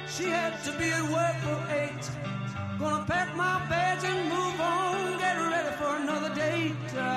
She had to be at work for 8. Gonna pack my bags and move on, get ready for another date.